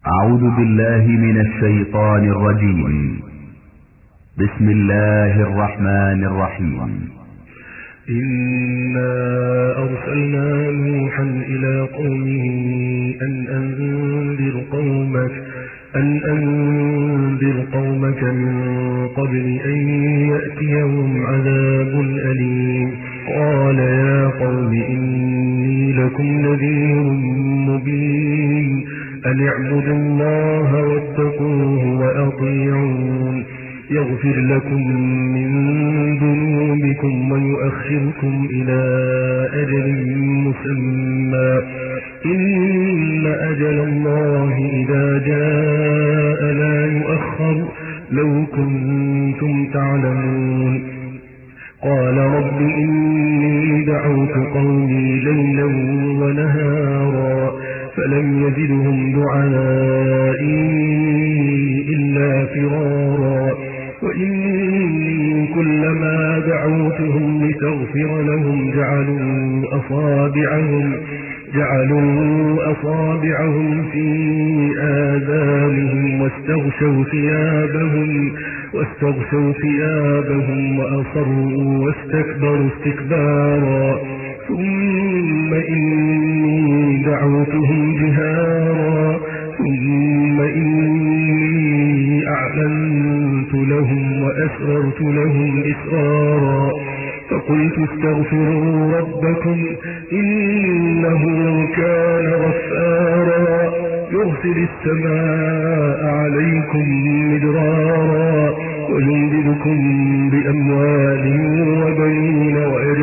أعوذ بالله من الشيطان الرجيم. بسم الله الرحمن الرحيم. إنا أرسلنا نوحا إلى قومه أن أنذر قومك من قبل أن يأتيهم عذاب أليم. قال يا قوم إني لكم نذير مبين أن اعبدوا الله واتقوه وأطيعون يغفر لكم من ذنوبكم ويؤخركم إلى أجل مسمى إن أجل الله إذا جاء لا يؤخر لو كنتم تعلمون. قال رب إني دعوت قومي ليلا ونهارا فلم يزدهم دعائي إلا فرارا وإني كلما دعوتهم لتغفر لهم جعلوا أصابعهم في آذانهم واستغشوا ثيابهم وأصروا واستكبروا استكبارا ثم إني دعوتهم جهارا ثم إني أعلنت لهم وأسررت لهم إسرارا فقلت استغفروا ربكم إنه كان غفارا يرسل السماء عليكم مدرارا ويمددكم بأموال وبنين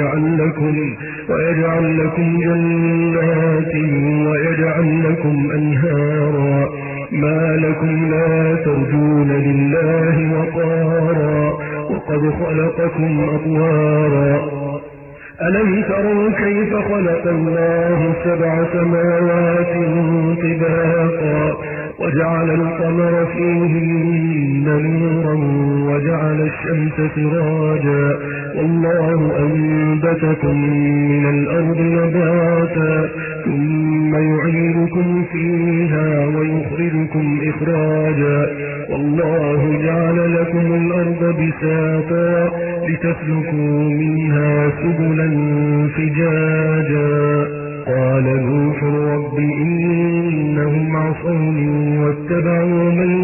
ويجعل لكم جنات ويجعل لكم أنهارا ما لكم لا ترجون لله وقارا وقد خلقكم أطوارا ألم تروا كيف خلق الله 7 سماوات طباقا وجعل القمر فيهن نورا وجعل الشمس سراجا والله أنبتكم من الأرض نباتا ثم يعيدكم فيها ويخرجكم إخراجا والله جعل لكم الأرض بساطا لتسلكوا منها سبلا فجاجا. قال نوح رب إنهم عصوني واتبعوا من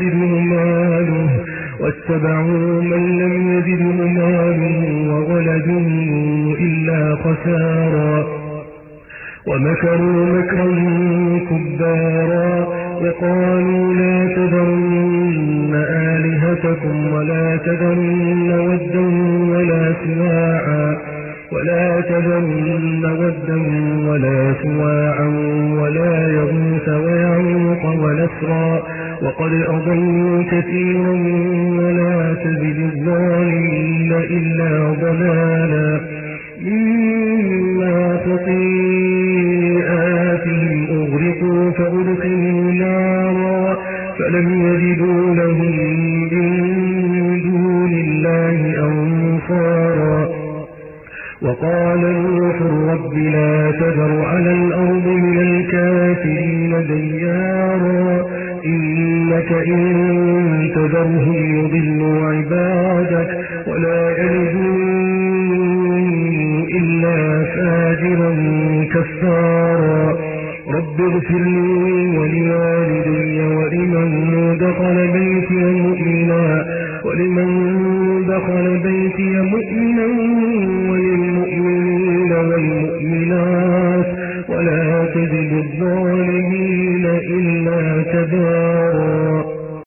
لم يزده ماله وولده إلا خسارا ومكروا مكرا كبارا وقالوا لا تذرن آلهتكم ولا تذرن ودا ولا سواعا ولا يغوث ويعوق ونسرا وقد أضلوا كثيرا ولا تزد الظالمين إلا ضلالا مما خطيئاتهم أغرقوا فأدخلوا نارا فلم يجدوا لهم من دون الله أنصارا. وقال نوح رب لا تذر على الأرض من الكافرين ديارا إنك إن تذرهم يضلوا عبادك ولا يلدوا إلا فاجرا كفارا. رب اغفر لي ولوالدي ولمن دخل بيتي مؤمنا وللمؤمنين والمؤمنات ولا تزد الظالمين إلا تبارا.